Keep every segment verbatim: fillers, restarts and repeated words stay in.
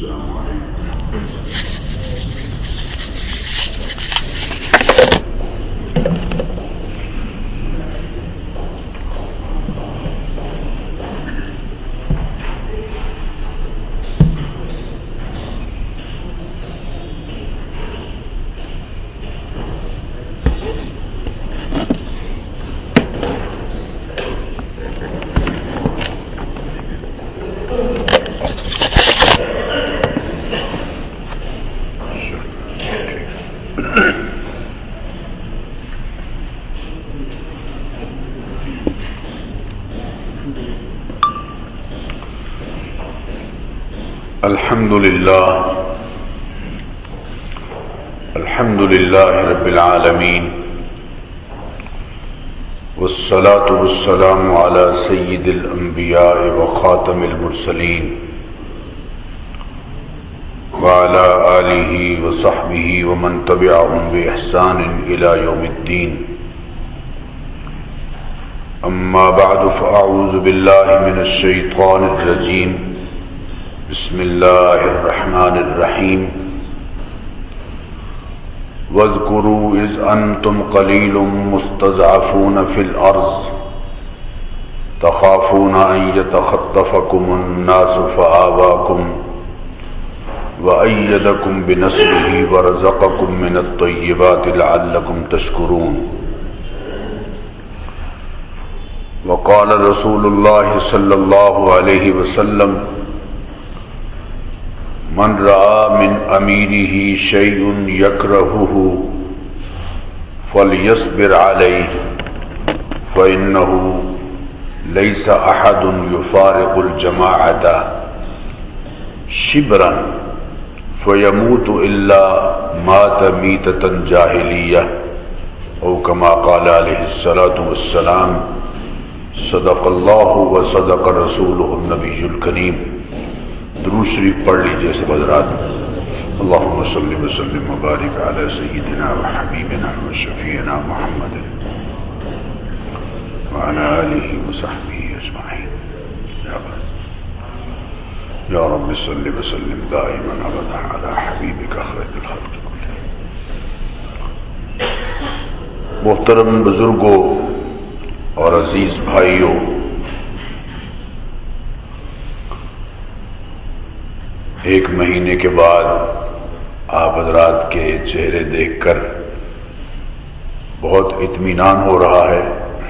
السلام عليكم. الحمد لله الحمد لله رب العالمين والصلاة والسلام على سيد الأنبياء وخاتم المرسلين وعلى آله وصحبه ومن تبعهم بإحسان إلى يوم الدين. أما بعد فأعوذ بالله من الشيطان الرجيم. بسم الله الرحمن الرحيم. واذكروا إذ أنتم قليل مستضعفون في الأرض تخافون أن يتخطفكم الناس فآواكم وأيدكم بنصره ورزقكم من الطيبات لعلكم تشكرون. وقال رسول الله صلى الله عليه وسلم: من رأى من أميره شيء يكرهه فليصبر عليه فإنه ليس أحد يفارق الجماعة شبرا فيموت إلا مات ميتة جاهلية أو كما قال عليه الصلاة والسلام. صدق الله وصدق رسوله النبي الكريم. درود شریف پڑھ لیجیے سب حضرات. اللهم صل وسلم وبارك على سيدنا وحبيبنا وشفيعنا محمد وعلى آله وصحبه أجمعين. يا رب يا رب صل وسلم دائما أبدا على حبيبك خير الخلق كلهم. محترم بزرگوں اور عزیز بھائیوں، ایک مہینے کے بعد آپ حضرات کے چہرے دیکھ کر بہت اطمینان ہو رہا ہے.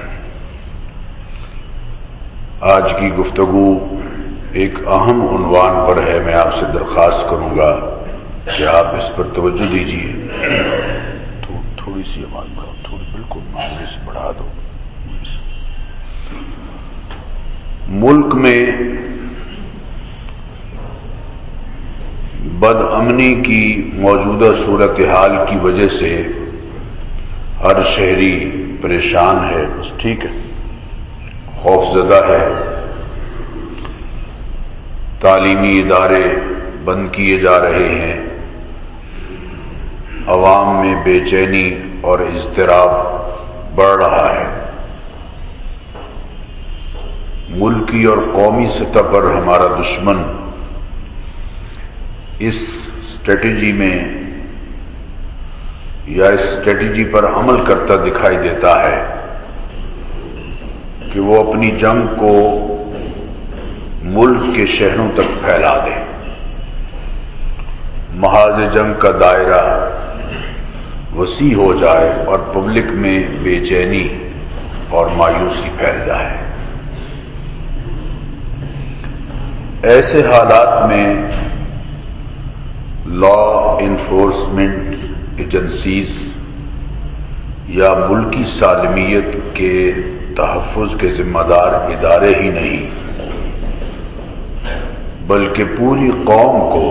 آج کی گفتگو ایک اہم عنوان پر ہے. میں آپ سے درخواست کروں گا کہ آپ اس پر توجہ دیجیے. تھوڑی سی آواز بڑھاؤ، تھوڑی بالکل معمولی سے بڑھا دو. ملک میں بد امنی کی موجودہ صورتحال کی وجہ سے ہر شہری پریشان ہے. ٹھیک ہے، خوف زدہ ہے. تعلیمی ادارے بند کیے جا رہے ہیں. عوام میں بے چینی اور اضطراب بڑھ رہا ہے. ملکی اور قومی سطح پر ہمارا دشمن اس اسٹریٹجی میں یا اس اسٹریٹجی پر عمل کرتا دکھائی دیتا ہے کہ وہ اپنی جنگ کو ملک کے شہروں تک پھیلا دے. محاذ جنگ کا دائرہ وسیع ہو جائے اور پبلک میں بے چینی اور مایوسی پھیل جائے. ایسے حالات میں لا انفورسمنٹ ایجنسیز یا ملکی سالمیت کے تحفظ کے ذمہ دار ادارے ہی نہیں بلکہ پوری قوم کو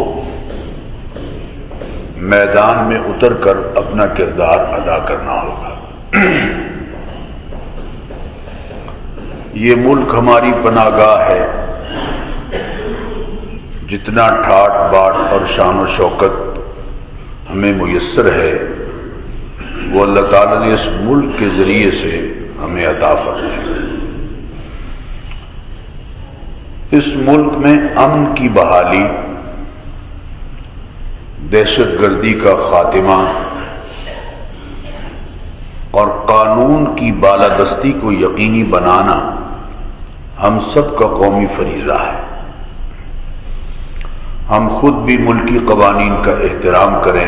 میدان میں اتر کر اپنا کردار ادا کرنا ہوگا. یہ ملک ہماری پناہ گاہ ہے. جتنا ٹھاٹ باٹ اور شان و شوکت ہمیں میسر ہے وہ اللہ تعالیٰ نے اس ملک کے ذریعے سے ہمیں عطا فرمایا. اس ملک میں امن کی بحالی دہشت گردی کا خاتمہ اور قانون کی بالادستی کو یقینی بنانا ہم سب کا قومی فریضہ ہے۔ ہم خود بھی ملکی قوانین کا احترام کریں،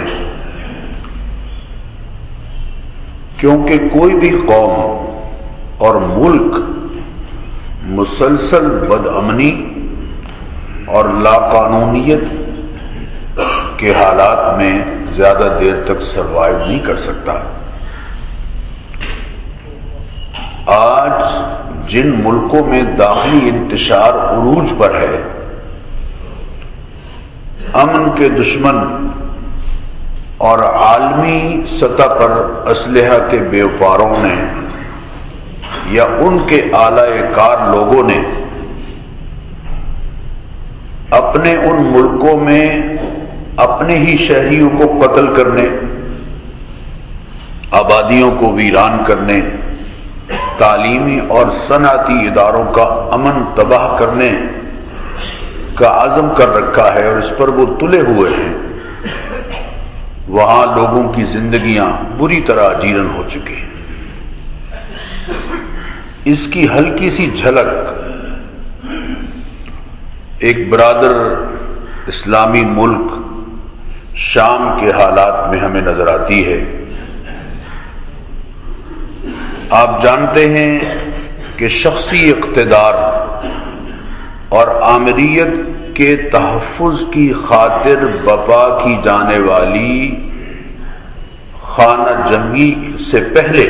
کیونکہ کوئی بھی قوم اور ملک مسلسل بدامنی اور لاقانونیت کے حالات میں زیادہ دیر تک سروائیو نہیں کر سکتا۔ آج جن ملکوں میں داخلی انتشار عروج پر ہے، امن کے دشمن اور عالمی سطح پر اسلحہ کے بیوپاروں نے یا ان کے اعلی کار لوگوں نے اپنے ان ملکوں میں اپنے ہی شہریوں کو قتل کرنے، آبادیوں کو ویران کرنے، تعلیمی اور صنعتی اداروں کا امن تباہ کرنے کا عزم کر رکھا ہے، اور اس پر وہ تلے ہوئے ہیں۔ وہاں لوگوں کی زندگیاں بری طرح اجیرن ہو چکی ہیں۔ اس کی ہلکی سی جھلک ایک برادر اسلامی ملک شام کے حالات میں ہمیں نظر آتی ہے۔ آپ جانتے ہیں کہ شخصی اقتدار اور آمریت کے تحفظ کی خاطر بپا کی جانے والی خانہ جنگی سے پہلے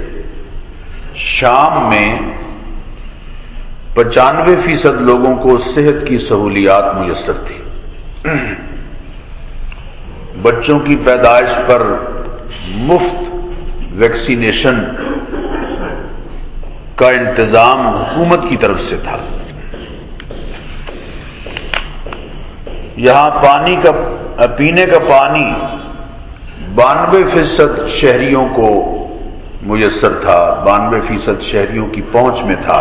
شام میں پچانوے فیصد لوگوں کو صحت کی سہولیات میسر تھی۔ بچوں کی پیدائش پر مفت ویکسینیشن کا انتظام حکومت کی طرف سے تھا۔ یہاں پانی کا پینے کا پانی بانوے فیصد شہریوں کو میسر تھا، بانوے فیصد شہریوں کی پہنچ میں تھا۔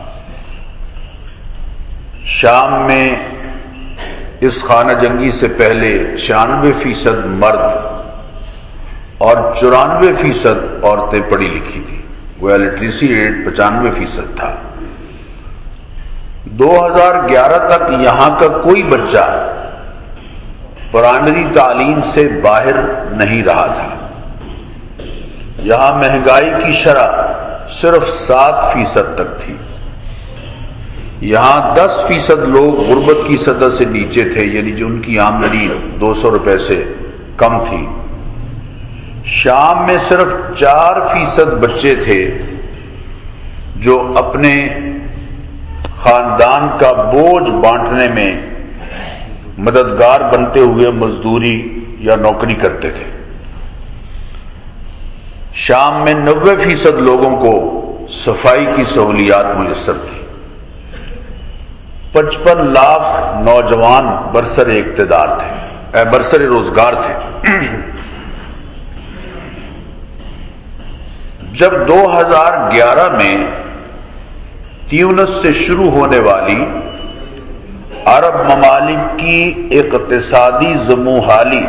شام میں اس خانہ جنگی سے پہلے چھیانوے فیصد مرد اور چورانوے فیصد عورتیں پڑھی لکھی تھیں، وہ لٹریسی ریٹ پچانوے فیصد تھا۔ دو ہزار گیارہ تک یہاں کا کوئی بچہ پرائمری تعلیم سے باہر نہیں رہا تھا۔ یہاں مہنگائی کی شرح صرف سات فیصد تک تھی۔ یہاں دس فیصد لوگ غربت کی سطح سے نیچے تھے، یعنی جو ان کی آمدنی دو سو روپے سے کم تھی۔ شام میں صرف چار فیصد بچے تھے جو اپنے خاندان کا بوجھ بانٹنے میں مددگار بنتے ہوئے مزدوری یا نوکری کرتے تھے۔ شام میں نوے فیصد لوگوں کو صفائی کی سہولیات میسر تھی۔ پچپن لاکھ نوجوان برسر اقتدار تھے، برسر روزگار تھے۔ جب دو ہزار گیارہ میں تیونس سے شروع ہونے والی عرب ممالک کی اقتصادی زموحالی،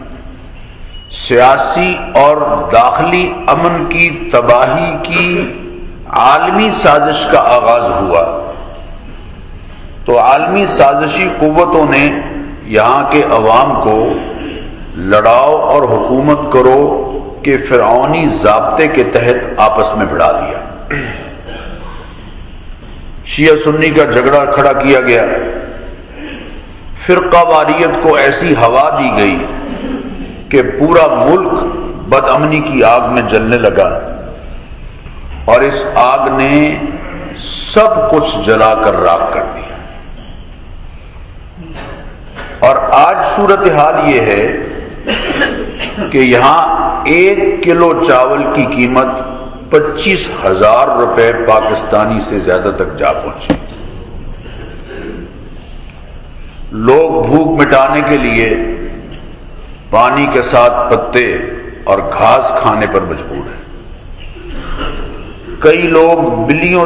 سیاسی اور داخلی امن کی تباہی کی عالمی سازش کا آغاز ہوا تو عالمی سازشی قوتوں نے یہاں کے عوام کو لڑاؤ اور حکومت کرو کے فرعونی ضابطے کے تحت آپس میں بھڑا دیا۔ شیعہ سنی کا جھگڑا کھڑا کیا گیا، فرقہ واریت کو ایسی ہوا دی گئی کہ پورا ملک بدامنی کی آگ میں جلنے لگا، اور اس آگ نے سب کچھ جلا کر راکھ کر دیا۔ اور آج صورتحال یہ ہے کہ یہاں ایک کلو چاول کی قیمت پچیس ہزار روپے پاکستانی سے زیادہ تک جا پہنچی۔ لوگ بھوک مٹانے کے لیے پانی کے ساتھ پتے اور گھاس کھانے پر مجبور ہیں۔ کئی لوگ بلیوں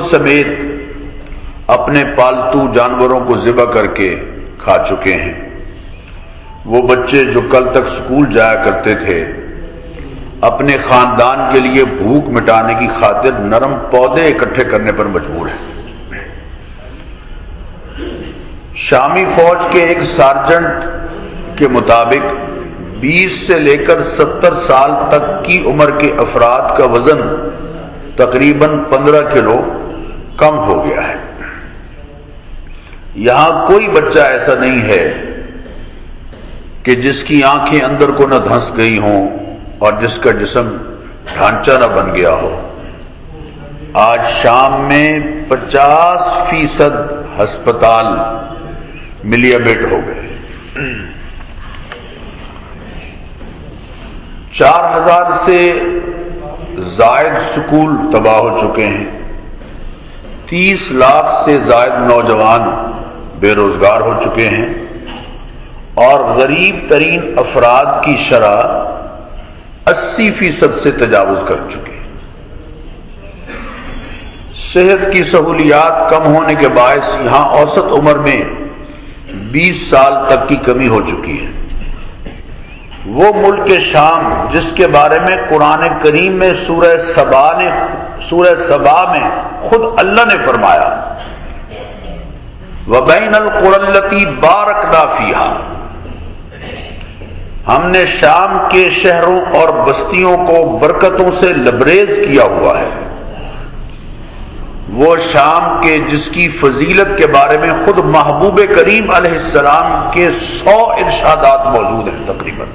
سمیت اپنے پالتو جانوروں کو ذبح کر کے کھا چکے ہیں۔ وہ بچے جو کل تک سکول جایا کرتے تھے اپنے خاندان کے لیے بھوک مٹانے کی خاطر نرم پودے اکٹھے کرنے پر مجبور ہیں۔ شامی فوج کے ایک سارجنٹ کے مطابق بیس سے لے کر ستر سال تک کی عمر کے افراد کا وزن تقریباً پندرہ کلو کم ہو گیا ہے۔ یہاں کوئی بچہ ایسا نہیں ہے کہ جس کی آنکھیں اندر کو نہ دھنس گئی ہوں اور جس کا جسم ڈھانچہ نہ بن گیا ہو۔ آج شام میں پچاس فیصد ہسپتال ملیمیٹ ہو گئے۔ چار ہزار سے زائد سکول تباہ ہو چکے ہیں۔ تیس لاکھ سے زائد نوجوان بے روزگار ہو چکے ہیں اور غریب ترین افراد کی شرح اسی فیصد سے تجاوز کر چکی ہے۔ صحت کی سہولیات کم ہونے کے باعث یہاں اوسط عمر میں بیس سال تک کی کمی ہو چکی ہے۔ وہ ملک شام جس کے بارے میں قرآن کریم میں سورہ سبا نے سورہ سبا میں خود اللہ نے فرمایا وَبَيْنَ الْقُرَى الَّتِي بَارَكْنَا فِيهَا، ہم نے شام کے شہروں اور بستیوں کو برکتوں سے لبریز کیا ہوا ہے۔ وہ شام کے جس کی فضیلت کے بارے میں خود محبوب کریم علیہ السلام کے سو ارشادات موجود ہیں تقریباً۔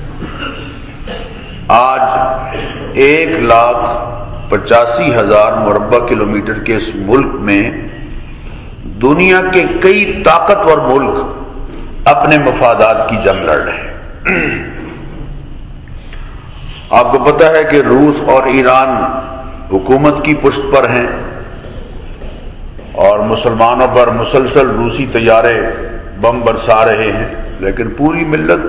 آج ایک لاکھ پچاسی ہزار مربع کلومیٹر کے اس ملک میں دنیا کے کئی طاقتور ملک اپنے مفادات کی جنگ لڑ رہے ہیں۔ آپ کو پتہ ہے کہ روس اور ایران حکومت کی پشت پر ہیں اور مسلمانوں پر مسلسل روسی طیارے بم برسا رہے ہیں، لیکن پوری ملت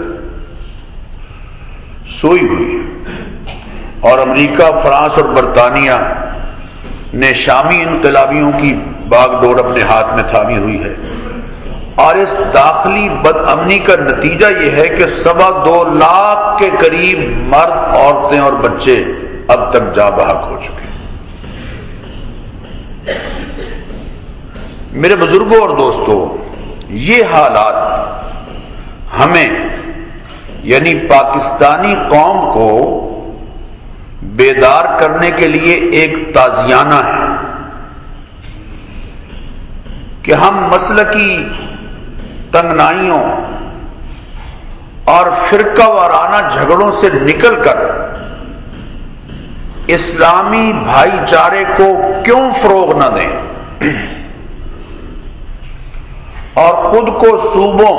سوئی ہوئی ہے۔ اور امریکہ، فرانس اور برطانیہ نے شامی انقلابیوں کی باغ ڈور اپنے ہاتھ میں تھامی ہوئی ہے، اور اس داخلی بد امنی کا نتیجہ یہ ہے کہ سوا دو لاکھ کے قریب مرد، عورتیں اور بچے اب تک جاں بحق ہو چکے ہیں۔ میرے بزرگوں اور دوستوں، یہ حالات ہمیں یعنی پاکستانی قوم کو بیدار کرنے کے لیے ایک تازیانہ ہے کہ ہم مسلکی تنگنائیوں اور فرقہ وارانہ جھگڑوں سے نکل کر اسلامی بھائی چارے کو کیوں فروغ نہ دیں اور خود کو صوبوں،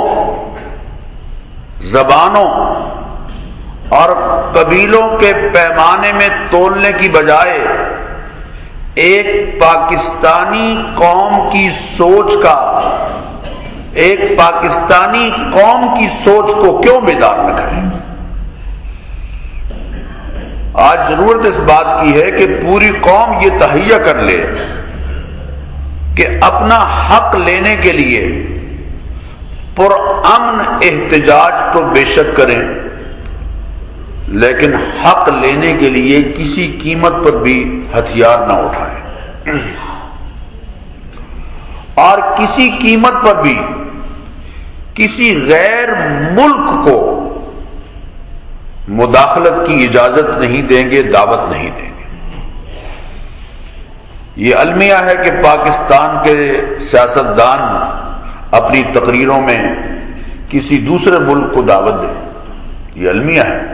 زبانوں اور قبیلوں کے پیمانے میں تولنے کی بجائے ایک پاکستانی قوم کی سوچ کا ایک پاکستانی قوم کی سوچ کو کیوں بیدار نہ کریں؟ آج ضرورت اس بات کی ہے کہ پوری قوم یہ تہیہ کر لے کہ اپنا حق لینے کے لیے پرامن احتجاج تو بے شک کریں، لیکن حق لینے کے لیے کسی قیمت پر بھی ہتھیار نہ اٹھائیں اور کسی قیمت پر بھی کسی غیر ملک کو مداخلت کی اجازت نہیں دیں گے، دعوت نہیں دیں گے۔ یہ المیہ ہے کہ پاکستان کے سیاستدان اپنی تقریروں میں کسی دوسرے ملک کو دعوت دیں، یہ المیہ ہے۔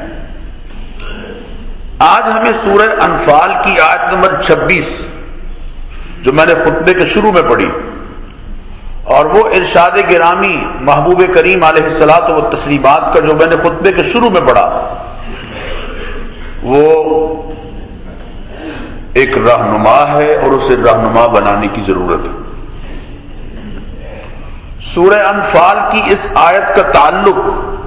آج ہمیں سورہ انفال کی آیت نمبر چھبیس جو میں نے خطبے کے شروع میں پڑھی، اور وہ ارشاد گرامی محبوب کریم علیہ الصلاۃ والتسلیمات کا جو میں نے خطبے کے شروع میں پڑھا، وہ ایک رہنما ہے اور اسے رہنما بنانے کی ضرورت ہے۔ سورہ انفال کی اس آیت کا تعلق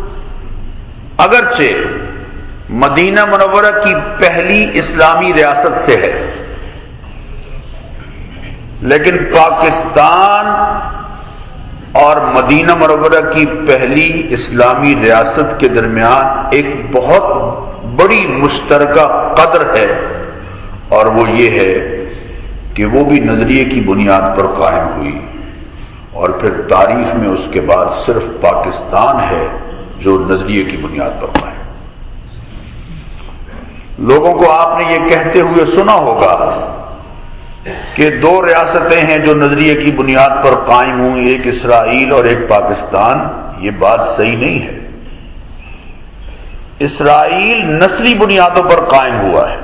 اگرچہ مدینہ منورہ کی پہلی اسلامی ریاست سے ہے، لیکن پاکستان اور مدینہ منورہ کی پہلی اسلامی ریاست کے درمیان ایک بہت بڑی مشترکہ قدر ہے، اور وہ یہ ہے کہ وہ بھی نظریے کی بنیاد پر قائم ہوئی، اور پھر تاریخ میں اس کے بعد صرف پاکستان ہے جو نظریے کی بنیاد پر قائم۔ لوگوں کو آپ نے یہ کہتے ہوئے سنا ہوگا کہ دو ریاستیں ہیں جو نظریے کی بنیاد پر قائم ہوئی، ایک اسرائیل اور ایک پاکستان۔ یہ بات صحیح نہیں ہے۔ اسرائیل نسلی بنیادوں پر قائم ہوا ہے،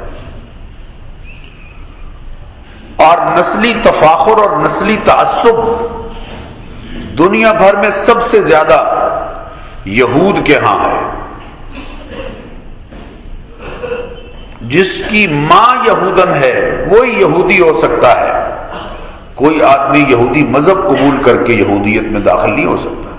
اور نسلی تفاخر اور نسلی تعصب دنیا بھر میں سب سے زیادہ یہود کے ہاں ہے۔ جس کی ماں یہودن ہے وہی یہودی ہو سکتا ہے، کوئی آدمی یہودی مذہب قبول کر کے یہودیت میں داخل نہیں ہو سکتا۔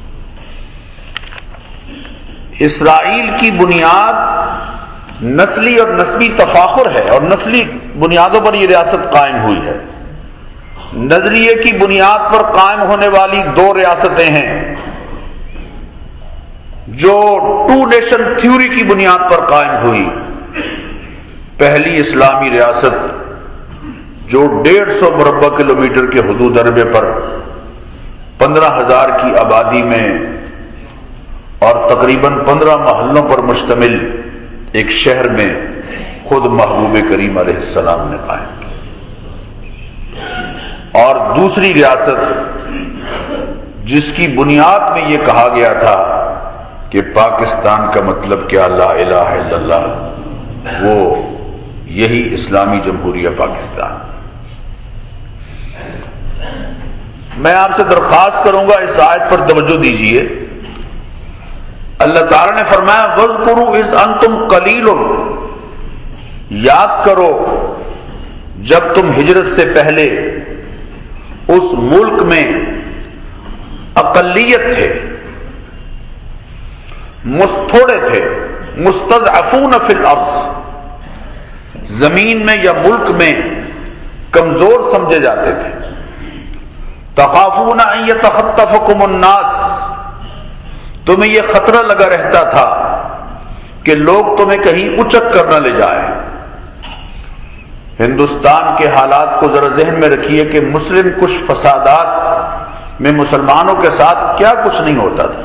اسرائیل کی بنیاد نسلی اور نسبی تفاخر ہے، اور نسلی بنیادوں پر یہ ریاست قائم ہوئی ہے۔ نظریے کی بنیاد پر قائم ہونے والی دو ریاستیں ہیں جو ٹو نیشن تھیوری کی بنیاد پر قائم ہوئی۔ پہلی اسلامی ریاست جو ڈیڑھ سو مربع کلومیٹر کے حدود عربے پر پندرہ ہزار کی آبادی میں اور تقریباً پندرہ محلوں پر مشتمل ایک شہر میں خود محبوب کریم علیہ السلام نے قائم کی، اور دوسری ریاست جس کی بنیاد میں یہ کہا گیا تھا کہ پاکستان کا مطلب کیا لا الہ الا اللہ، وہ یہی اسلامی جمہوریہ پاکستان۔ میں آپ سے درخواست کروں گا اس آیت پر توجہ دیجیے۔ اللہ تعالی نے فرمایا وَاذْكُرُوا إِذْ أَنْتُمْ قَلِيلٌ، یاد کرو جب تم ہجرت سے پہلے اس ملک میں اقلیت تھے، تھوڑے تھے، مستضعفون فی الارض، زمین میں یا ملک میں کمزور سمجھے جاتے تھے۔ تخافون ان یتخطفکم الناس، تمہیں یہ خطرہ لگا رہتا تھا کہ لوگ تمہیں کہیں اچک کر نہ لے جائیں۔ ہندوستان کے حالات کو ذرا ذہن میں رکھیے کہ مسلم کچھ فسادات میں مسلمانوں کے ساتھ کیا کچھ نہیں ہوتا تھا۔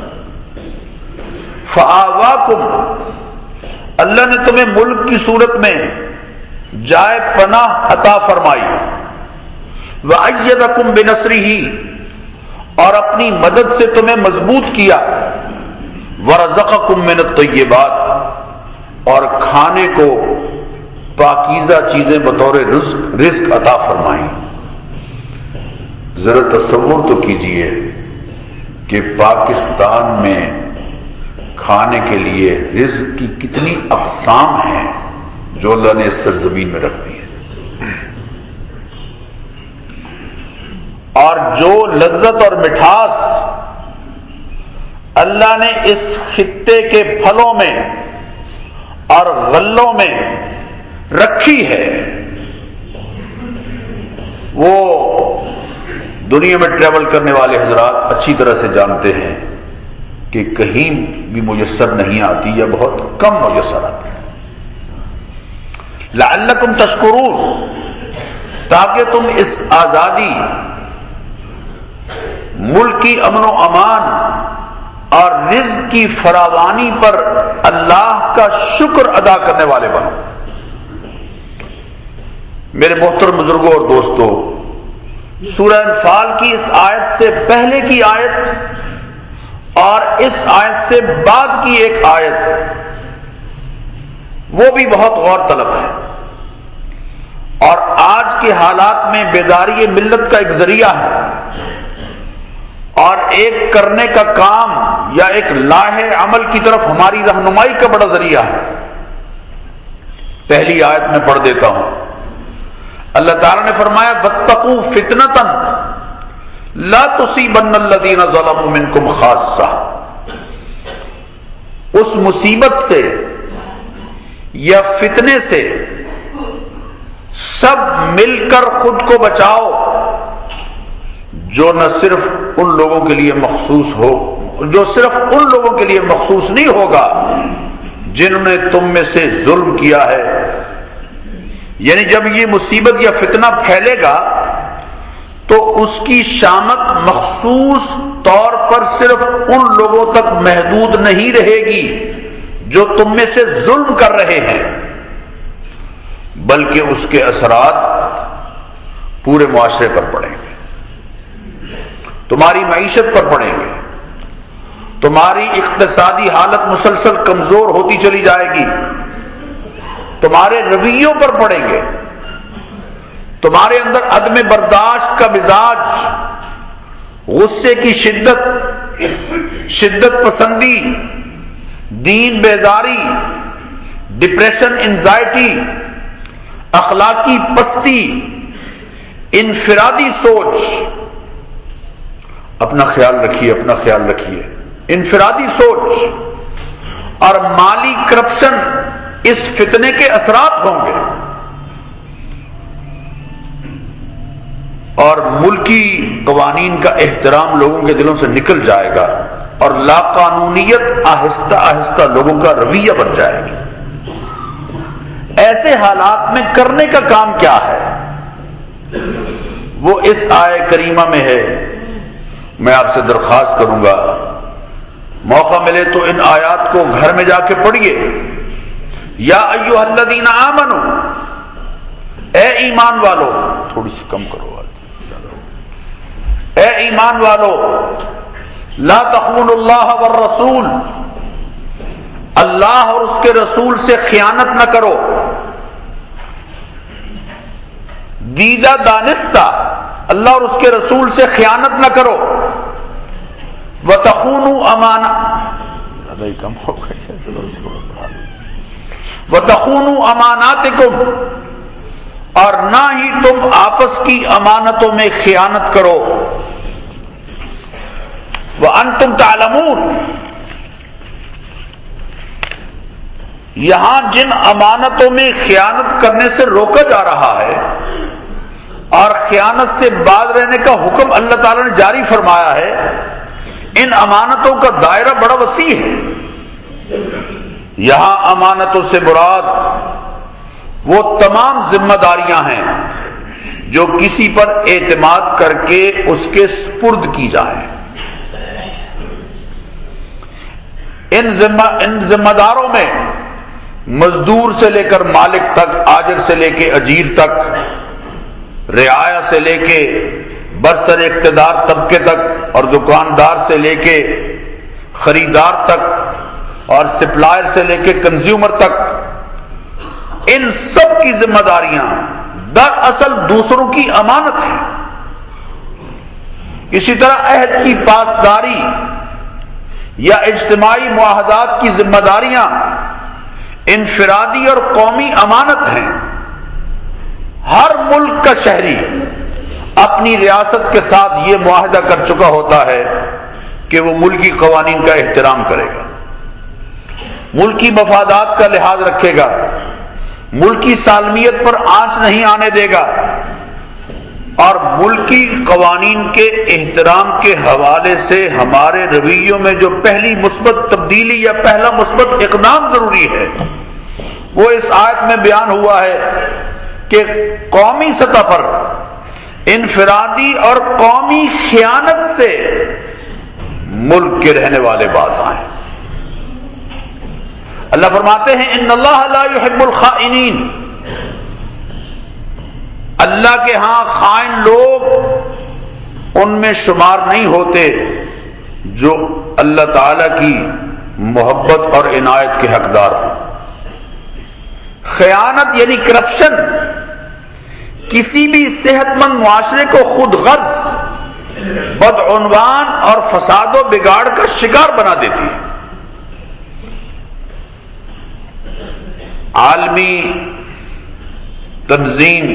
فآواکم، اللہ نے تمہیں ملک کی صورت میں جائے پناہ عطا فرمائی۔ وأیدکم بنصرہ، اور اپنی مدد سے تمہیں مضبوط کیا۔ ورزقکم من الطیبات، اور کھانے کو پاکیزہ چیزیں بطور رزق رزق عطا فرمائیں۔ ذرا تصور تو کیجئے کہ پاکستان میں کھانے کے لیے رزق کی کتنی اقسام ہیں جو اللہ نے اس سرزمین میں رکھ دی ہے، اور جو لذت اور مٹھاس اللہ نے اس خطے کے پھلوں میں اور غلوں میں رکھی ہے، وہ دنیا میں ٹریول کرنے والے حضرات اچھی طرح سے جانتے ہیں کہ کہیں بھی میسر نہیں آتی یا بہت کم میسر آتی ہے۔ لعلکم تشکرون، تاکہ تم اس آزادی، ملک کی امن و امان اور رزق کی فراوانی پر اللہ کا شکر ادا کرنے والے بنو۔ میرے محترم بزرگوں اور دوستوں، سورہ انفال کی اس آیت سے پہلے کی آیت اور اس آیت سے بعد کی ایک آیت وہ بھی بہت غور طلب ہے، اور آج کے حالات میں بیداری ملت کا ایک ذریعہ ہے، اور ایک کرنے کا کام یا ایک لاہے عمل کی طرف ہماری رہنمائی کا بڑا ذریعہ ہے۔ پہلی آیت میں پڑھ دیتا ہوں۔ اللہ تعالی نے فرمایا واتقوا فتنۃ لا تصیبن الذین ظلموا منکم خاصہ، اس مصیبت سے یا فتنے سے سب مل کر خود کو بچاؤ جو نہ صرف ان لوگوں کے لیے مخصوص ہو جو صرف ان لوگوں کے لیے مخصوص نہیں ہوگا جنہوں نے تم میں سے ظلم کیا ہے. یعنی جب یہ مصیبت یا فتنہ پھیلے گا تو اس کی شامت مخصوص طور پر صرف ان لوگوں تک محدود نہیں رہے گی جو تم میں سے ظلم کر رہے ہیں، بلکہ اس کے اثرات پورے معاشرے پر پڑیں گے، تمہاری معیشت پر پڑیں گے، تمہاری اقتصادی حالت مسلسل کمزور ہوتی چلی جائے گی، تمہارے رویوں پر پڑیں گے، تمہارے اندر عدم برداشت کا مزاج، غصے کی شدت، شدت پسندی، دین بیزاری، ڈپریشن، انزائٹی، اخلاقی پستی، انفرادی سوچ. اپنا خیال رکھیے اپنا خیال رکھیے انفرادی سوچ اور مالی کرپشن اس فتنے کے اثرات ہوں گے، اور ملکی قوانین کا احترام لوگوں کے دلوں سے نکل جائے گا اور لاقانونیت آہستہ آہستہ لوگوں کا رویہ بن جائے گی. ایسے حالات میں کرنے کا کام کیا ہے؟ وہ اس آیہ کریمہ میں ہے. میں آپ سے درخواست کروں گا موقع ملے تو ان آیات کو گھر میں جا کے پڑھیے. یا ایھا الذین آمنو، اے ایمان والو، تھوڑی سی کم کرو آج، اے ایمان والو، لا تخونوا اللہ والرسول، اللہ اور اس کے رسول سے خیانت نہ کرو. دیدہ دانستہ اللہ اور اس کے رسول سے خیانت نہ کرو. وَتَخُونُوا أَمَانَ زیادہ ہی کم ہو گئی. وَتَخُونُوا أَمَانَاتِكُمْ، اور نہ ہی تم آپس کی امانتوں میں خیانت کرو. وَأَنْتُمْ تَعْلَمُونَ، یہاں جن امانتوں میں خیانت کرنے سے روکا جا رہا ہے اور خیانت سے باز رہنے کا حکم اللہ تعالی نے جاری فرمایا ہے، ان امانتوں کا دائرہ بڑا وسیع ہے. یہاں امانتوں سے مراد وہ تمام ذمہ داریاں ہیں جو کسی پر اعتماد کر کے اس کے سپرد کی جائیں. ان ذمہ ان ذمہ داروں میں مزدور سے لے کر مالک تک، آجر سے لے کے اجیر تک، رعایا سے لے کے برسر اقتدار طبقے تک، اور دکاندار سے لے کے خریدار تک، اور سپلائر سے لے کے کنزیومر تک، ان سب کی ذمہ داریاں دراصل دوسروں کی امانت ہیں. اسی طرح عہد کی پاسداری یا اجتماعی معاہدات کی ذمہ داریاں انفرادی اور قومی امانت ہیں. ہر ملک کا شہری اپنی ریاست کے ساتھ یہ معاہدہ کر چکا ہوتا ہے کہ وہ ملکی قوانین کا احترام کرے گا، ملکی مفادات کا لحاظ رکھے گا، ملکی سالمیت پر آنچ نہیں آنے دے گا، اور ملکی قوانین کے احترام کے حوالے سے ہمارے رویوں میں جو پہلی مثبت تبدیلی یا پہلا مثبت اقدام ضروری ہے وہ اس آیت میں بیان ہوا ہے کہ قومی سطح پر انفرادی اور قومی خیانت سے ملک کے رہنے والے باز آئیں. اللہ فرماتے ہیں ان اللہ لا يحب الخائنین، اللہ کے ہاں خائن لوگ ان میں شمار نہیں ہوتے جو اللہ تعالی کی محبت اور عنایت کے حقدار ہوں. خیانت یعنی کرپشن کسی بھی صحت مند معاشرے کو خود غرض، بدعنوان اور فساد و بگاڑ کا شکار بنا دیتی ہے. عالمی تنظیم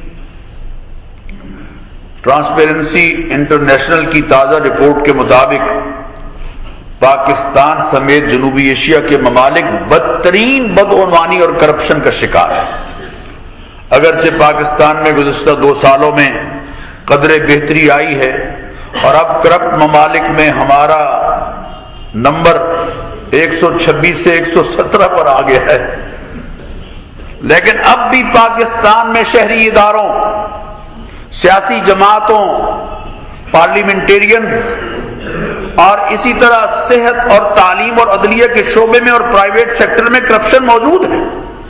ٹرانسپیرنسی انٹرنیشنل کی تازہ رپورٹ کے مطابق پاکستان سمیت جنوبی ایشیا کے ممالک بدترین بدعنوانی اور کرپشن کا شکار ہے. اگرچہ پاکستان میں گزشتہ دو سالوں میں قدرے بہتری آئی ہے اور اب کرپٹ ممالک میں ہمارا نمبر ایک سو چھبیس سے ایک سو سترہ پر آ گیا ہے، لیکن اب بھی پاکستان میں شہری اداروں، سیاسی جماعتوں، پارلیمنٹیرینز اور اسی طرح صحت اور تعلیم اور عدلیہ کے شعبے میں اور پرائیویٹ سیکٹر میں کرپشن موجود ہے۔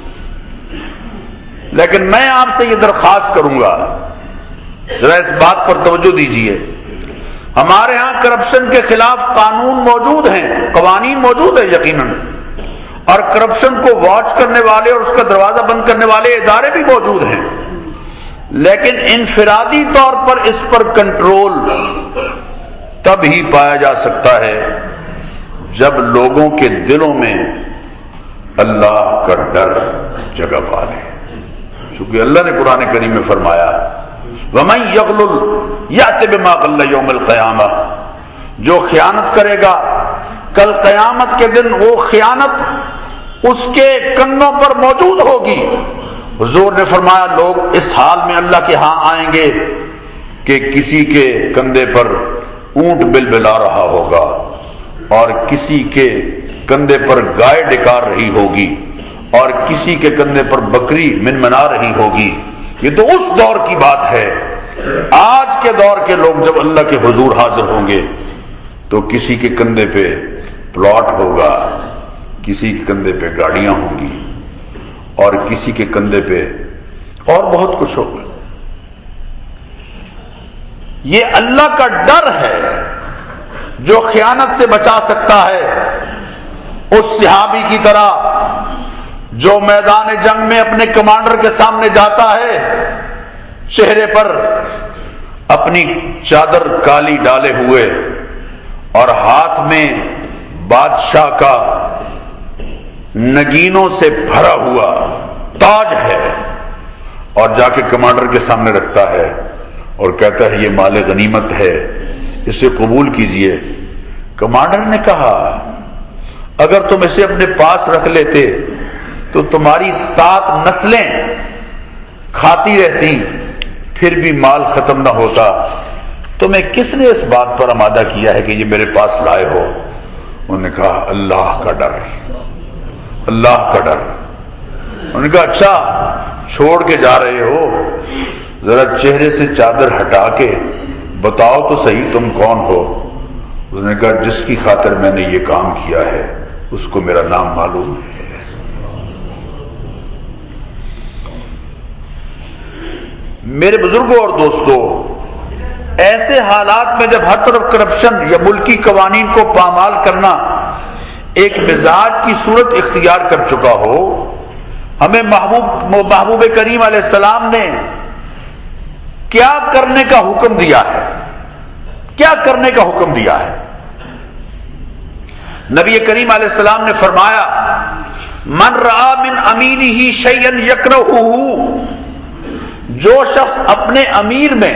لیکن میں آپ سے یہ درخواست کروں گا، ذرا اس بات پر توجہ دیجیے، ہمارے ہاں کرپشن کے خلاف قانون موجود ہیں، قوانین موجود ہیں یقیناً، اور کرپشن کو واچ کرنے والے اور اس کا دروازہ بند کرنے والے ادارے بھی موجود ہیں، لیکن انفرادی طور پر اس پر کنٹرول تب ہی پایا جا سکتا ہے جب لوگوں کے دلوں میں اللہ کا ڈر جگہ پا لے، چونکہ اللہ نے قرآن کریم میں فرمایا وَمَن يَغْلُلْ يَأْتِ بِمَا غَلَّ يَوْمَ الْقِيَامَةِ، جو خیانت کرے گا کل قیامت کے دن وہ خیانت اس کے کنوں پر موجود ہوگی۔ حضور نے فرمایا لوگ اس حال میں اللہ کے ہاں آئیں گے کہ کسی کے کندھے پر اونٹ بلبلا رہا ہوگا اور کسی کے کندھے پر گائے ڈکار رہی ہوگی اور کسی کے کندھے پر بکری منمنا رہی ہوگی۔ یہ تو اس دور کی بات ہے۔ آج کے دور کے لوگ جب اللہ کے حضور حاضر ہوں گے تو کسی کے کندھے پہ پلاٹ ہوگا، کسی کے کندھے پہ گاڑیاں ہوں گی اور کسی کے کندھے پہ اور بہت کچھ ہوگا۔ یہ اللہ کا ڈر ہے جو خیانت سے بچا سکتا ہے، اس صحابی کی طرح جو میدان جنگ میں اپنے کمانڈر کے سامنے جاتا ہے، چہرے پر اپنی چادر کالی ڈالے ہوئے اور ہاتھ میں بادشاہ کا نگینوں سے بھرا ہوا تاج ہے، اور جا کے کمانڈر کے سامنے رکھتا ہے اور کہتا ہے یہ مال غنیمت ہے، اسے قبول کیجئے۔ کمانڈر نے کہا اگر تم اسے اپنے پاس رکھ لیتے تو تمہاری سات نسلیں کھاتی رہتی، پھر بھی مال ختم نہ ہوتا، تمہیں کس نے اس بات پر آمادہ کیا ہے کہ یہ میرے پاس لائے ہو؟ انہوں نے کہا اللہ کا ڈر، اللہ کا ڈر۔ انہوں نے کہا اچھا چھوڑ کے جا رہے ہو، ذرا چہرے سے چادر ہٹا کے بتاؤ تو صحیح تم کون ہو؟ اس نے کہا جس کی خاطر میں نے یہ کام کیا ہے اس کو میرا نام معلوم ہے۔ میرے بزرگوں اور دوستوں، ایسے حالات میں جب ہر طرف کرپشن یا ملکی قوانین کو پامال کرنا ایک مزاج کی صورت اختیار کر چکا ہو، ہمیں محبوب محبوب کریم علیہ السلام نے کیا کرنے کا حکم دیا ہے؟ کیا کرنے کا حکم دیا ہے؟ نبی کریم علیہ السلام نے فرمایا من رأى من امینہ شیئا یکرہہ، جو شخص اپنے امیر میں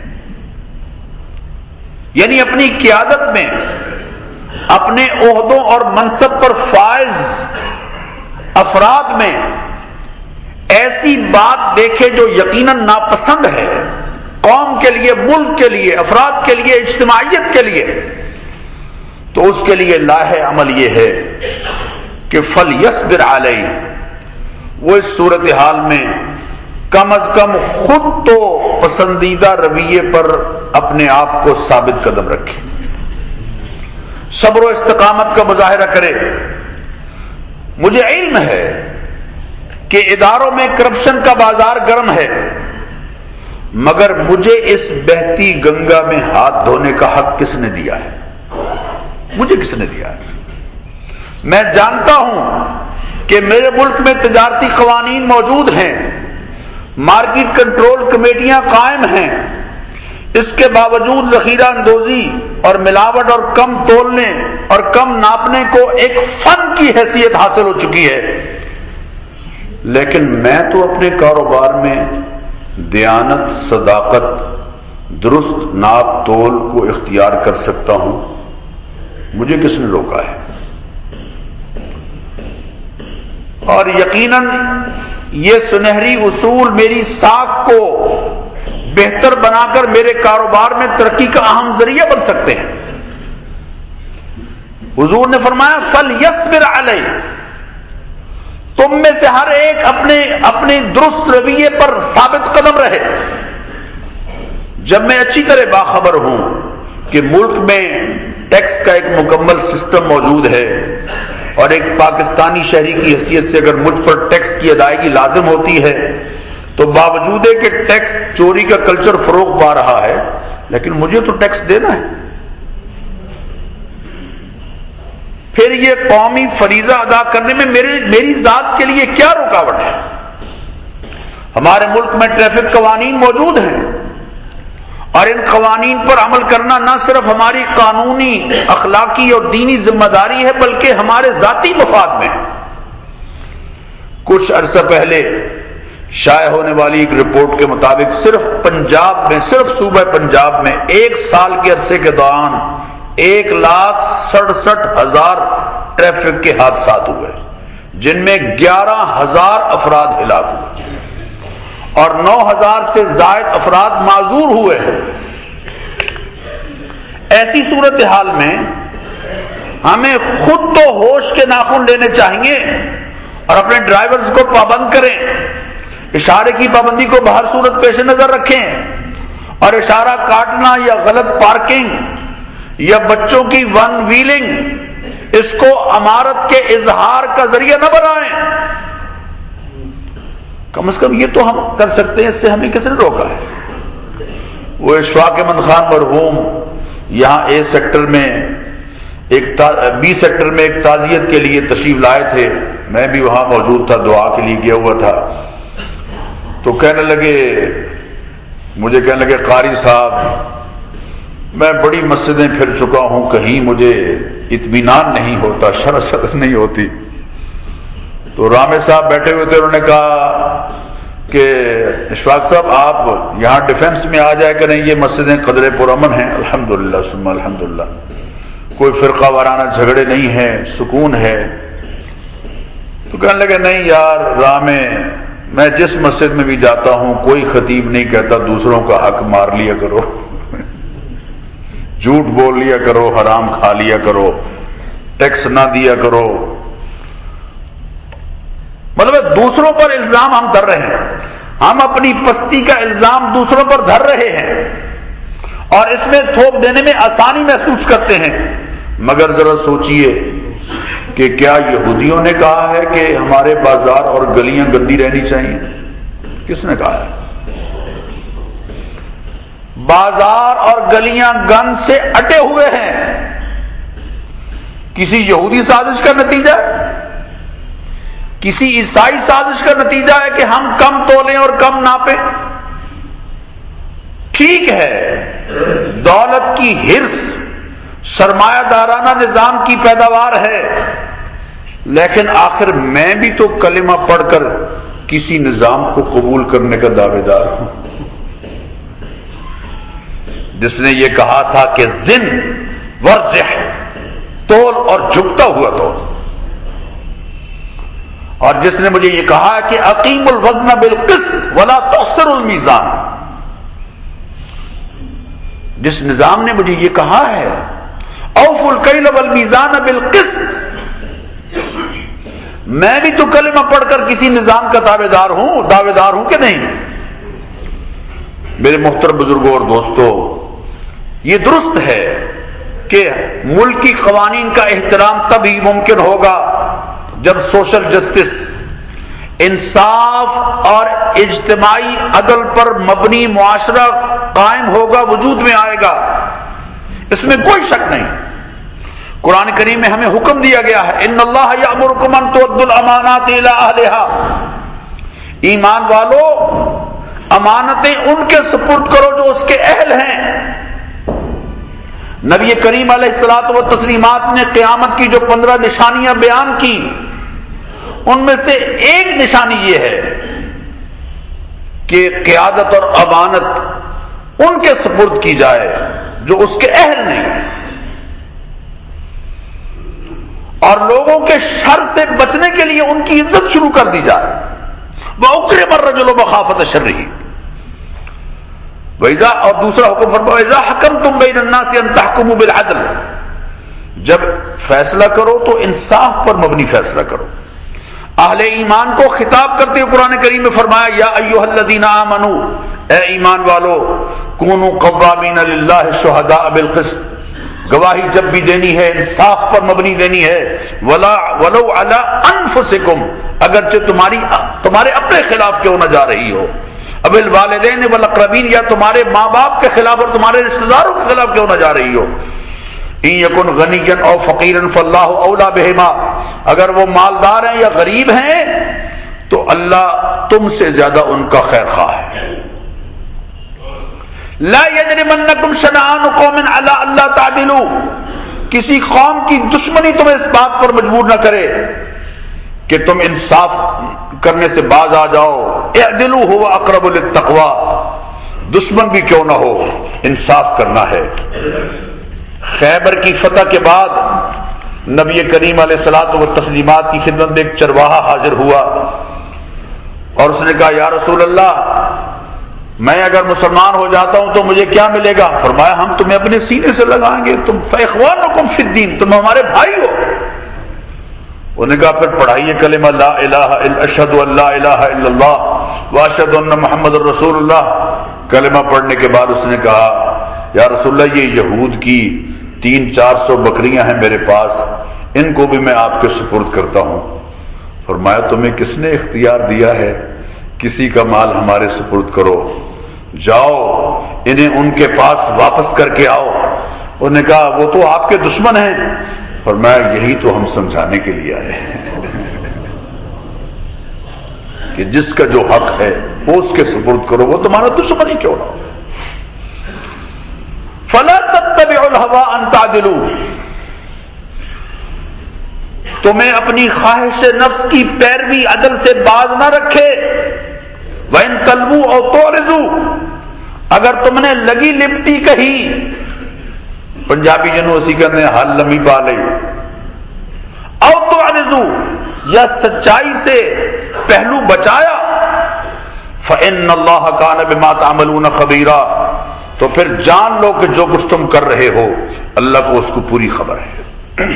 یعنی اپنی قیادت میں اپنے عہدوں اور منصب پر فائز افراد میں ایسی بات دیکھے جو یقیناً ناپسند ہے قوم کے لیے، ملک کے لیے، افراد کے لیے، اجتماعیت کے لیے، تو اس کے لیے لاہ عمل یہ ہے کہ فَلْيَصْبِرْ عَلَيْهِ، وہ اس صورتحال میں کم از کم خود تو پسندیدہ رویے پر اپنے آپ کو ثابت قدم رکھے، صبر و استقامت کا مظاہرہ کرے۔ مجھے علم ہے کہ اداروں میں کرپشن کا بازار گرم ہے، مگر مجھے اس بہتی گنگا میں ہاتھ دھونے کا حق کس نے دیا ہے؟ مجھے کس نے دیا ہے؟ میں جانتا ہوں کہ میرے ملک میں تجارتی قوانین موجود ہیں، مارکیٹ کنٹرول کمیٹیاں قائم ہیں، اس کے باوجود ذخیرہ اندوزی اور ملاوٹ اور کم تولنے اور کم ناپنے کو ایک فن کی حیثیت حاصل ہو چکی ہے، لیکن میں تو اپنے کاروبار میں دیانت، صداقت، درست ناپ تول کو اختیار کر سکتا ہوں، مجھے کس نے روکا ہے؟ اور یقیناً یہ سنہری اصول میری ساکھ کو بہتر بنا کر میرے کاروبار میں ترقی کا اہم ذریعہ بن سکتے ہیں۔ حضور نے فرمایا فَلْيَصْبِرْ عَلَيْهِ، تم میں سے ہر ایک اپنے اپنے درست رویے پر ثابت قدم رہے۔ جب میں اچھی طرح باخبر ہوں کہ ملک میں ٹیکس کا ایک مکمل سسٹم موجود ہے اور ایک پاکستانی شہری کی حیثیت سے اگر مجھ پر ٹیکس کی ادائیگی لازم ہوتی ہے تو باوجود کہ ٹیکس چوری کا کلچر فروغ پا رہا ہے لیکن مجھے تو ٹیکس دینا ہے، پھر یہ قومی فریضہ ادا کرنے میں میرے میری ذات کے لیے کیا رکاوٹ ہے؟ ہمارے ملک میں ٹریفک قوانین موجود ہیں اور ان قوانین پر عمل کرنا نہ صرف ہماری قانونی، اخلاقی اور دینی ذمہ داری ہے بلکہ ہمارے ذاتی مفاد میں۔ کچھ عرصہ پہلے شائع ہونے والی ایک رپورٹ کے مطابق صرف پنجاب میں صرف صوبہ پنجاب میں ایک سال کے عرصے کے دوران ایک لاکھ سڑسٹھ ہزار ٹریفک کے حادثات ہوئے جن میں گیارہ ہزار افراد ہلاک ہوئے اور نو ہزار سے زائد افراد معذور ہوئے ہیں۔ ایسی صورتحال میں ہمیں خود تو ہوش کے ناخن لینے چاہیے اور اپنے ڈرائیورز کو پابند کریں، اشارے کی پابندی کو بہر صورت پیش نظر رکھیں اور اشارہ کاٹنا یا غلط پارکنگ یا بچوں کی ون ویلنگ اس کو امارت کے اظہار کا ذریعہ نہ بنائیں۔ کم از کم یہ تو ہم کر سکتے ہیں، اس سے ہمیں کس نے روکا ہے؟ وہ اشفاق احمد خان مرحوم یہاں اے سیکٹر میں ایک بی سیکٹر میں ایک تعزیت کے لیے تشریف لائے تھے، میں بھی وہاں موجود تھا، دعا کے لیے گیا ہوا تھا، تو کہنے لگے مجھے کہنے لگے قاری صاحب میں بڑی مسجدیں پھر چکا ہوں، کہیں مجھے اطمینان نہیں ہوتا، شرح صدر نہیں ہوتی۔ تو رامے صاحب بیٹھے ہوئے تھے، انہوں نے کہا کہ اشفاق صاحب آپ یہاں ڈیفنس میں آ جائے کریں، یہ مسجدیں قدرے پرامن ہیں، الحمدللہ ثم الحمدللہ، کوئی فرقہ وارانہ جھگڑے نہیں ہیں، سکون ہے۔ تو کہنے لگے نہیں یار رامے، میں جس مسجد میں بھی جاتا ہوں کوئی خطیب نہیں کہتا دوسروں کا حق مار لیا کرو، جھوٹ بول لیا کرو، حرام کھا لیا کرو، ٹیکس نہ دیا کرو۔ مطلب دوسروں پر الزام ہم دھر رہے ہیں، ہم اپنی پستی کا الزام دوسروں پر دھر رہے ہیں اور اس میں تھوپ دینے میں آسانی محسوس کرتے ہیں، مگر ذرا سوچئے کہ کیا یہودیوں نے کہا ہے کہ ہمارے بازار اور گلیاں گندی رہنی چاہیے؟ کس نے کہا ہے؟ بازار اور گلیاں گند سے اٹے ہوئے ہیں، کسی یہودی سازش کا نتیجہ ہے، کسی عیسائی سازش کا نتیجہ ہے کہ ہم کم تولیں اور کم ناپیں۔ ٹھیک ہے دولت کی ہرس سرمایہ دارانہ نظام کی پیداوار ہے، لیکن آخر میں بھی تو کلمہ پڑھ کر کسی نظام کو قبول کرنے کا دعوے دار ہوں جس نے یہ کہا تھا کہ زن ورجح، تول اور جھکتا ہوا تول، اور جس نے مجھے یہ کہا کہ اقیم الوزن بالقسط ولا تخسر المیزان، جس نظام نے مجھے یہ کہا ہے اوفوا الکیل والمیزان بالقسط، میں بھی تو کلمہ پڑھ کر کسی نظام کا دعوے دار ہوں دعوے دار ہوں کہ نہیں؟ میرے محترم بزرگوں اور دوستو، یہ درست ہے کہ ملکی قوانین کا احترام تب ہی ممکن ہوگا جب سوشل جسٹس، انصاف اور اجتماعی عدل پر مبنی معاشرہ قائم ہوگا، وجود میں آئے گا، اس میں کوئی شک نہیں۔ قرآن کریم میں ہمیں حکم دیا گیا ہے ان اللہ یأمرکم ان تؤدوا الامانات الی اہلھا، ایمان والو امانتیں ان کے سپرد کرو جو اس کے اہل ہیں۔ نبی کریم علیہ الصلوۃ والتسلیمات نے قیامت کی جو پندرہ نشانیاں بیان کی ان میں سے ایک نشانی یہ ہے کہ قیادت اور امانت ان کے سپرد کی جائے جو اس کے اہل نہیں ہیں، اور لوگوں کے شر سے بچنے کے لیے ان کی عزت شروع کر دی جائے۔ وَأُكْرِمَ الرَّجُلُ مَخَافَةَ شَرِّهِ، وَإِذَا اور دوسرا حکم فرمایا وَإِذَا حَكَمْتُمْ بَيْنَ النَّاسِ أَن تَحْكُمُوا بِالْعَدْلِ، جب فیصلہ کرو تو انصاف پر مبنی فیصلہ کرو۔ اہل ایمان کو خطاب کرتے ہوئے قرآن کریم میں فرمایا یا ایھا الذین آمنوا، اے ایمان والو، کونوا قوامین للہ شہداء بالقسط، گواہی جب بھی دینی ہے انصاف پر مبنی دینی ہے، ولا ولو علی انفسکم، اگرچہ تمہاری تمہارے اپنے خلاف کیوں نہ جا رہی ہو، اب الوالدین والاقربین، یا تمہارے ماں باپ کے خلاف اور تمہارے رشتہ داروں کے خلاف کیوں نہ جا رہی ہو۔ ان یکن غنیا او فقیرا فاللہ اولی بہما، اگر وہ مالدار ہیں یا غریب ہیں تو اللہ تم سے زیادہ ان کا خیر خواہ ہے۔ لا یجرمنکم شنآن قوم علی الا تعدلوا، کسی قوم کی دشمنی تمہیں اس بات پر مجبور نہ کرے کہ تم انصاف کرنے سے باز آ جاؤ۔ اعدلوا هو اقرب للتقوی، دشمن بھی کیوں نہ ہو انصاف کرنا ہے۔ خیبر کی فتح کے بعد نبی کریم علیہ الصلوۃ والتسلیمات کی خدمت میں ایک چرواہا حاضر ہوا اور اس نے کہا یا رسول اللہ، میں اگر مسلمان ہو جاتا ہوں تو مجھے کیا ملے گا؟ فرمایا ہم تمہیں اپنے سینے سے لگائیں گے، تم فاخوانکم فی الدین، تم ہمارے بھائی ہو۔ انہوں نے کہا پھر پڑھائیے کلمہ لا الہ الا اشہد ان لا الہ الا اللہ واشہد ان محمد الرسول اللہ۔ کلمہ پڑھنے کے بعد اس نے کہا یا رسول اللہ، یہ یہود کی تین چار سو بکریاں ہیں میرے پاس، ان کو بھی میں آپ کے سپرد کرتا ہوں۔ فرمایا تمہیں کس نے اختیار دیا ہے کسی کا مال ہمارے سپرد کرو؟ جاؤ انہیں ان کے پاس واپس کر کے آؤ۔ انہوں نے کہا وہ تو آپ کے دشمن ہیں۔ فرمایا یہی تو ہم سمجھانے کے لیے آئے ہیں کہ جس کا جو حق ہے وہ اس کے سپرد کرو، وہ تمہارا دشمن ہی کیوں نہ ہو۔ فَلَا تَتَّبِعُوا الْهَوَىٰ أَن تَعْدِلُوا، تمہیں اپنی خواہش نفس کی پیروی عدل سے باز نہ رکھے۔ وَإِن تَلْوُوا أَوْ تُعْرِضُوا، اگر تم نے لگی لپٹی کہی، پنجابی جنوں اسی کہتے ہیں حل لمی پا لئی، او تعرضوا، یا سچائی سے پہلو بچایا، فإن اللہ کان بما تعملون خبیرا، تو پھر جان لو کہ جو کچھ تم کر رہے ہو اللہ کو اس کو پوری خبر ہے۔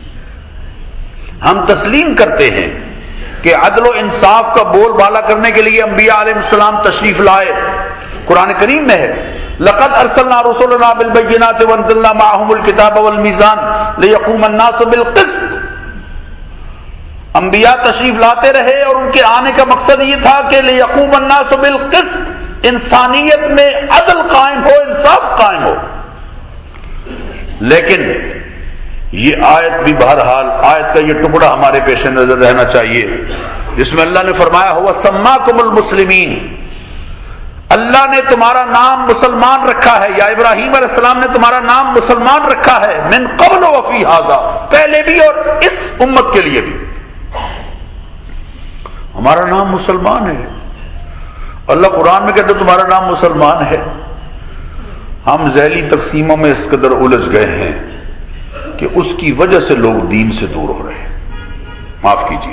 ہم تسلیم کرتے ہیں کہ عدل و انصاف کا بول بالا کرنے کے لیے انبیاء علیہ السلام تشریف لائے۔ قرآن کریم میں ہے لقد ارسلنا رسلنا بالبینات وانزلنا معهم الکتاب والمیزان لیقوم الناس بالقسط، انبیاء تشریف لاتے رہے اور ان کے آنے کا مقصد یہ تھا کہ لیقوم الناس بالقسط، انسانیت میں عدل قائم ہو، انصاف قائم ہو۔ لیکن یہ آیت بھی بہرحال آیت کا یہ ٹکڑا ہمارے پیش نظر رہنا چاہیے جس میں اللہ نے فرمایا ہوا سماکم المسلمین، اللہ نے تمہارا نام مسلمان رکھا ہے، یا ابراہیم علیہ السلام نے تمہارا نام مسلمان رکھا ہے، من قبل وفی ھذا، پہلے بھی اور اس امت کے لیے بھی ہمارا نام مسلمان ہے۔ اللہ قرآن میں کہتے تمہارا نام مسلمان ہے۔ ہم ذیلی تقسیموں میں اس قدر الجھ گئے ہیں کہ اس کی وجہ سے لوگ دین سے دور ہو رہے ہیں، معاف کیجیے۔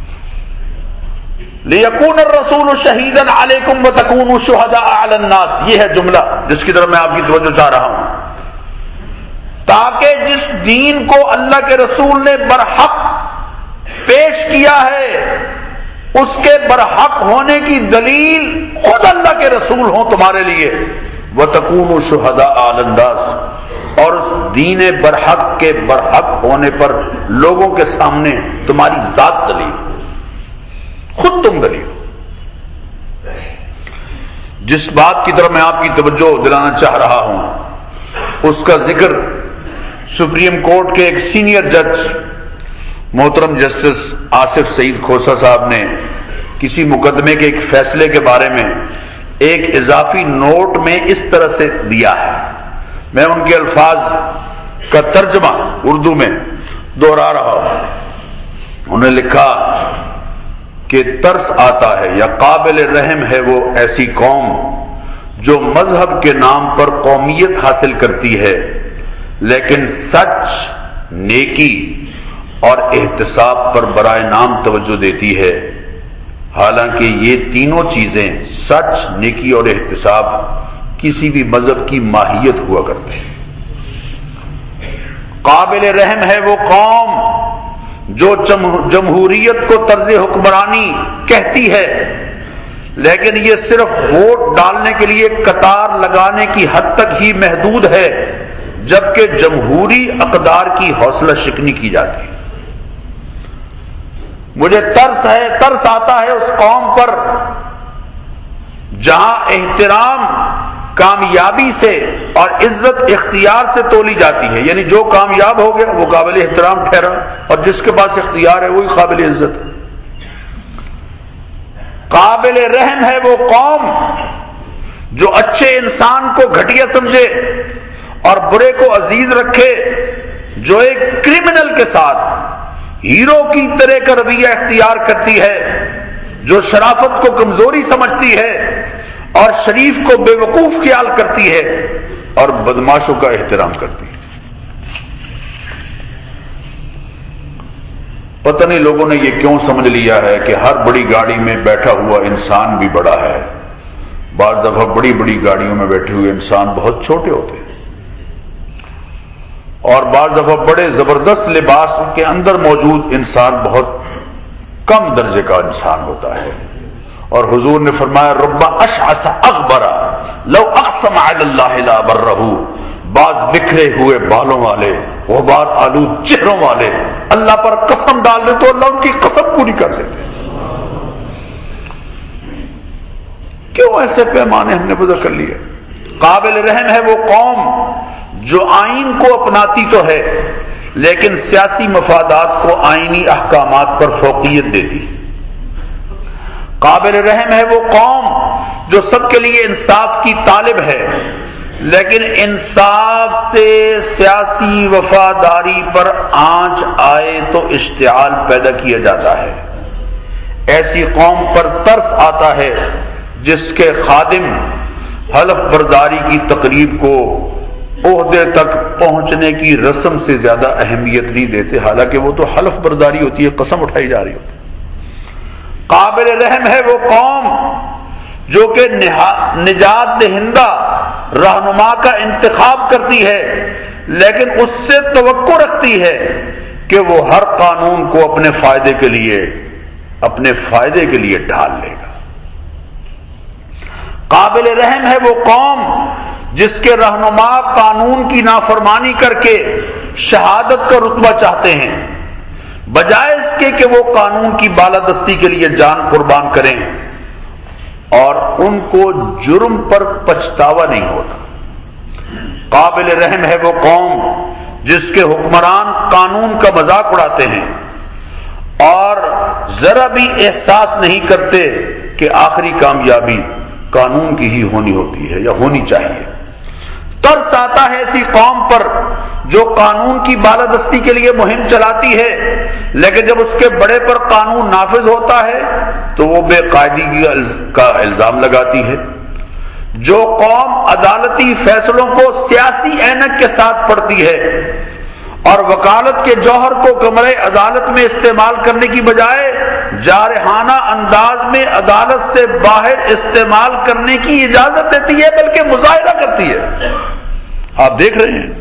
لِيَكُونَ الرَّسُولُ شَهِيدًا عَلَيْكُمْ وَتَكُونُوا شُهَدَاءَ عَلَى النَّاسِ، یہ ہے جملہ جس کی طرف میں آپ کی توجہ چاہ رہا ہوں، تاکہ جس دین کو اللہ کے رسول نے برحق پیش کیا ہے اس کے برحق ہونے کی دلیل خود اللہ کے رسول ہوں تمہارے لیے، وَتَكُونُوا شُهَدَاءَ عَلَى النَّاسِ، اور اس دین برحق کے برحق ہونے پر لوگوں کے سامنے تمہاری ذات دلیل، خود تم دلیل۔ جس بات کی طرف میں آپ کی توجہ دلانا چاہ رہا ہوں اس کا ذکر سپریم کورٹ کے ایک سینئر جج محترم جسٹس آصف سعید کھوسہ صاحب نے کسی مقدمے کے ایک فیصلے کے بارے میں ایک اضافی نوٹ میں اس طرح سے دیا ہے، میں ان کے الفاظ کا ترجمہ اردو میں دوہرا رہا ہوں۔ انہوں نے لکھا کہ ترس آتا ہے یا قابل رحم ہے وہ ایسی قوم جو مذہب کے نام پر قومیت حاصل کرتی ہے لیکن سچ، نیکی اور احتساب پر برائے نام توجہ دیتی ہے، حالانکہ یہ تینوں چیزیں سچ، نیکی اور احتساب کسی بھی مذہب کی ماہیت ہوا کرتے ہیں۔ قابل رحم ہے وہ قوم جو جمہوریت کو طرز حکمرانی کہتی ہے، لیکن یہ صرف ووٹ ڈالنے کے لیے قطار لگانے کی حد تک ہی محدود ہے، جبکہ جمہوری اقدار کی حوصلہ شکنی کی جاتی ہے۔ مجھے ترس ہے ترس آتا ہے اس قوم پر جہاں احترام کامیابی سے اور عزت اختیار سے تولی جاتی ہے، یعنی جو کامیاب ہو گیا وہ قابل احترام ٹھہرا، اور جس کے پاس اختیار ہے وہی قابل عزت ہے۔ قابل رحم ہے وہ قوم جو اچھے انسان کو گھٹیا سمجھے اور برے کو عزیز رکھے، جو ایک کرمنل کے ساتھ ہیرو کی طرح کا رویہ اختیار کرتی ہے، جو شرافت کو کمزوری سمجھتی ہے اور شریف کو بے وقوف خیال کرتی ہے اور بدماشوں کا احترام کرتی ہے۔ پتہ نہیں لوگوں نے یہ کیوں سمجھ لیا ہے کہ ہر بڑی گاڑی میں بیٹھا ہوا انسان بھی بڑا ہے۔ بعض دفعہ بڑی بڑی گاڑیوں میں بیٹھے ہوئے انسان بہت چھوٹے ہوتے ہیں، اور بعض دفعہ بڑے زبردست لباس کے اندر موجود انسان بہت کم درجے کا انسان ہوتا ہے۔ اور حضور نے فرمایا رب اشعث اغبر لو اقسم علی اللہ لابرہ، بعض بکھرے ہوئے بالوں والے، غبار آلود چہروں والے اللہ پر قسم ڈال دے تو اللہ ان کی قسم پوری کر دیتے۔ کیوں ایسے پیمانے ہم نے وضع کر لیے؟ قابل رحم ہے وہ قوم جو آئین کو اپناتی تو ہے لیکن سیاسی مفادات کو آئینی احکامات پر فوقیت دیتی۔ قابل رحم ہے وہ قوم جو سب کے لیے انصاف کی طالب ہے، لیکن انصاف سے سیاسی وفاداری پر آنچ آئے تو اشتعال پیدا کیا جاتا ہے۔ ایسی قوم پر ترس آتا ہے جس کے خادم حلف برداری کی تقریب کو عہدے تک پہنچنے کی رسم سے زیادہ اہمیت نہیں دیتے، حالانکہ وہ تو حلف برداری ہوتی ہے، قسم اٹھائی جا رہی ہوتی ہے۔ قابل رحم ہے وہ قوم جو کہ نجات دہندہ رہنما کا انتخاب کرتی ہے، لیکن اس سے توقع رکھتی ہے کہ وہ ہر قانون کو اپنے فائدے کے لیے اپنے فائدے کے لیے ڈھال لے گا۔ قابل رحم ہے وہ قوم جس کے رہنما قانون کی نافرمانی کر کے شہادت کا رتبہ چاہتے ہیں، بجائے اس کے کہ وہ قانون کی بالادستی کے لیے جان قربان کریں، اور ان کو جرم پر پچھتاوا نہیں ہوتا۔ قابل رحم ہے وہ قوم جس کے حکمران قانون کا مذاق اڑاتے ہیں اور ذرا بھی احساس نہیں کرتے کہ آخری کامیابی قانون کی ہی ہونی ہوتی ہے یا ہونی چاہیے۔ ترس آتا ہے ایسی قوم پر جو قانون کی بالادستی کے لیے مہم چلاتی ہے، لیکن جب اس کے بڑے پر قانون نافذ ہوتا ہے تو وہ بے قاعدگی کا الزام لگاتی ہے۔ جو قوم عدالتی فیصلوں کو سیاسی اینک کے ساتھ پڑھتی ہے اور وکالت کے جوہر کو کمرے عدالت میں استعمال کرنے کی بجائے جارحانہ انداز میں عدالت سے باہر استعمال کرنے کی اجازت دیتی ہے بلکہ مظاہرہ کرتی ہے، آپ دیکھ رہے ہیں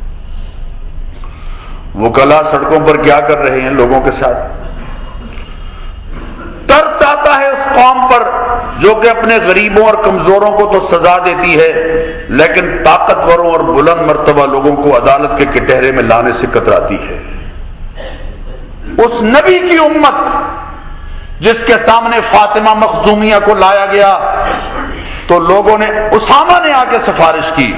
وکلا سڑکوں پر کیا کر رہے ہیں لوگوں کے ساتھ۔ ترس آتا ہے اس قوم پر جو کہ اپنے غریبوں اور کمزوروں کو تو سزا دیتی ہے لیکن طاقتوروں اور بلند مرتبہ لوگوں کو عدالت کے کٹہرے میں لانے سے کتراتی ہے۔ اس نبی کی امت جس کے سامنے فاطمہ مخزومیہ کو لایا گیا تو لوگوں نے اسامہ نے آ کے سفارش کی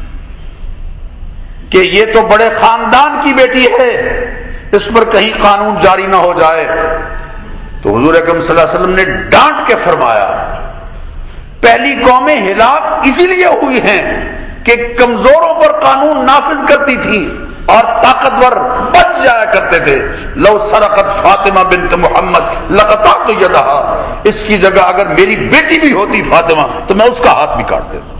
کہ یہ تو بڑے خاندان کی بیٹی ہے، اس پر کہیں قانون جاری نہ ہو جائے، تو حضور اکرم صلی اللہ علیہ وسلم نے ڈانٹ کے فرمایا پہلی قومیں ہلاک اسی لیے ہوئی ہیں کہ کمزوروں پر قانون نافذ کرتی تھی اور طاقتور بچ جایا کرتے تھے۔ لو سرقت فاطمہ بنت محمد لقطعت یدہا، اس کی جگہ اگر میری بیٹی بھی ہوتی فاطمہ تو میں اس کا ہاتھ بھی کاٹ دیتا۔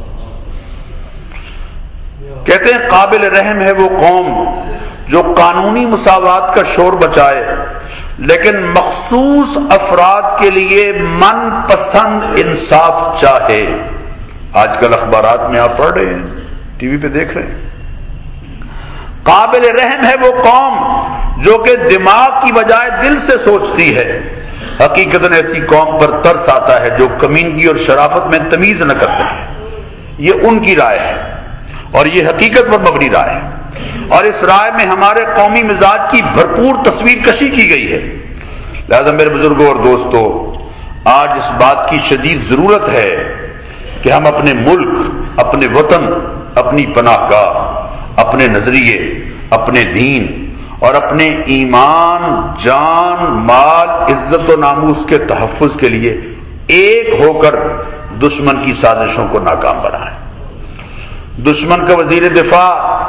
کہتے ہیں قابل رحم ہے وہ قوم جو قانونی مساوات کا شور بچائے لیکن مخصوص افراد کے لیے من پسند انصاف چاہے۔ آج کل اخبارات میں آپ پڑھ رہے ہیں، ٹی وی پہ دیکھ رہے ہیں۔ قابل رحم ہے وہ قوم جو کہ دماغ کی بجائے دل سے سوچتی ہے۔ حقیقتاً ایسی قوم پر ترس آتا ہے جو کمینگی اور شرافت میں تمیز نہ کر سکے۔ یہ ان کی رائے ہے اور یہ حقیقت پر مبنی رائے ہے، اور اس رائے میں ہمارے قومی مزاج کی بھرپور تصویر کشی کی گئی ہے۔ لہذا میرے بزرگوں اور دوستو، آج اس بات کی شدید ضرورت ہے کہ ہم اپنے ملک، اپنے وطن، اپنی پناہ گاہ، اپنے نظریے، اپنے دین اور اپنے ایمان، جان، مال، عزت و ناموس کے تحفظ کے لیے ایک ہو کر دشمن کی سازشوں کو ناکام بنائیں۔ دشمن کا وزیر دفاع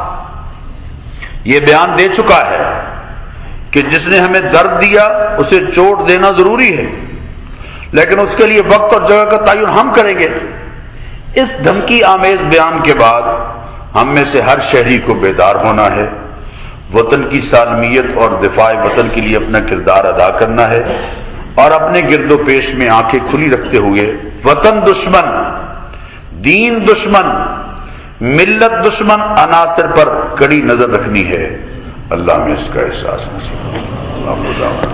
یہ بیان دے چکا ہے کہ جس نے ہمیں درد دیا اسے چوٹ دینا ضروری ہے، لیکن اس کے لیے وقت اور جگہ کا تعین ہم کریں گے۔ اس دھمکی آمیز بیان کے بعد ہم میں سے ہر شہری کو بیدار ہونا ہے، وطن کی سالمیت اور دفاع وطن کے لیے اپنا کردار ادا کرنا ہے، اور اپنے گرد و پیش میں آنکھیں کھلی رکھتے ہوئے وطن دشمن، دین دشمن، ملت دشمن عناصر پر کڑی نظر رکھنی ہے۔ اللہ میں اس کا احساس نصیب۔